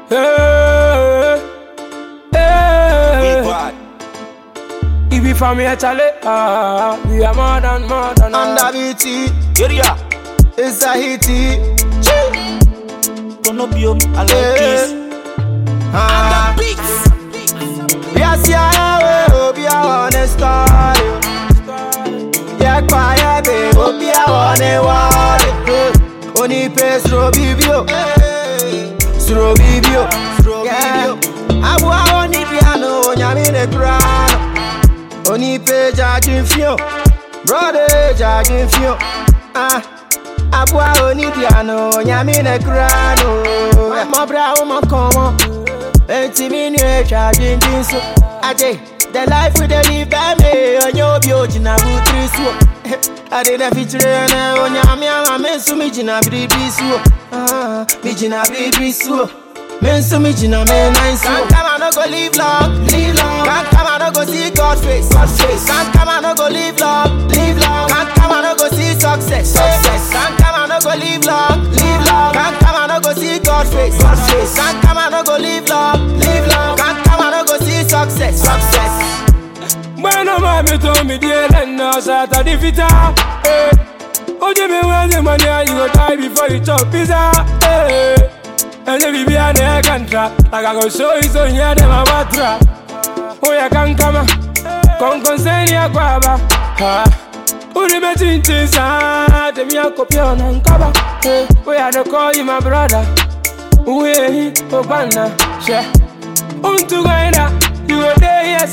Hey, hey. If we from here, Charlie, we are more than. Under BT, Area, it's a hitty. Konobium, I love this. Under Beats. Yes, yeah, hope you are on a star. Yeah, quiet, babe, hope you are on a wall. Only pay slow bibio. Slow bibio. Yeah. Abu only piano, nyamine grano. Only pay judging fio. Brother judging fio. Abu only piano, nyamine grano. My brother, my come. 20 minutes charging so Aje, the life we dey live by me on your beauty na butri so I didn't feature na onyame ama mensu mi jina bibi so mi jina bibi so mensu mi jina me nine so can't come and no go live long can't come and no go see God face can't come and no go live long can't come and no go see success can't come and no go live long can't come and no go see God face can't come and no go live long can't come and no go see success When I'm a to me, dear, and now start a defeater. Oh, you me when the money you go die before you chop pizza. And if you be an air contract, like I go show you so near them a batra. Oh, you can come, concern your guava. Who the betting things are, the mere copion and cover. We had to call you my brother. We Obana, share. To Gaina, you were there, yes,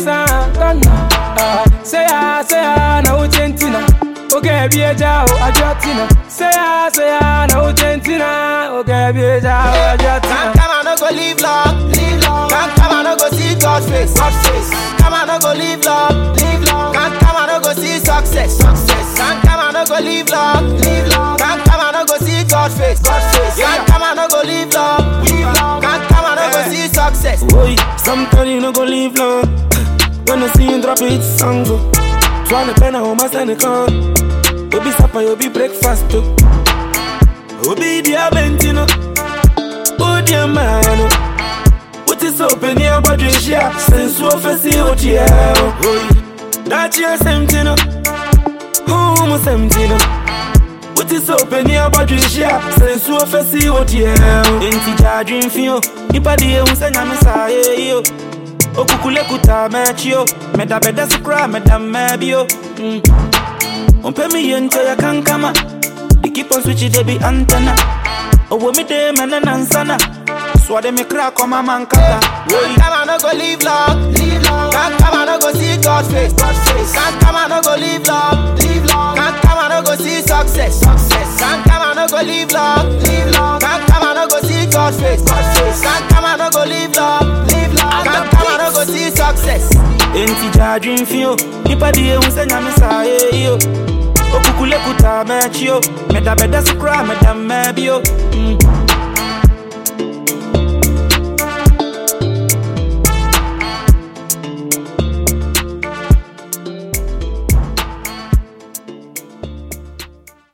say, no gentina. Okay, be a jow, a jotina. Say, no gentina. Okay, be a jow, a jotina. Come on, no go live long. Come on, no go see God's face. Come on, no go live long. Come on, no go see success. Come on, no go live long. Come on, no go see God's face. Come on, no go live long. Come on, no go see success. Boy, sometimes you no go live long. When I see you drop it, song go. Tryna pen a home, I send a con. You be supper, you be breakfast too. You be the Aventino. Oh dear man. What is open here, but you share. Since you first see what you have. That year, same thing. Home, same thing. What is open here, but you share. Since you first see what you have. Ain't you dream for you? Ipa di e unsa nyame sa yo. Okukule kuta mechio. Meda beda sukra meda mebio. Ompe mi yento ya kankama. They keep on switching they be antenna. Owo mi de mena nansana. Swade me crack on my man kaka. Come on, no go live long. Can't come on, no go see God's face. Can't come on, no go live long. Can't come on, no go see success. Can't come on, no go live long. Can't come on, no go see God's face. Can't come on, no go live long. Can't come on, no go see success. Ain't you dream for you? Ipa di e unsa nyame sa yo. Okukule kuta mechio. Meda beda sukra meda mebio.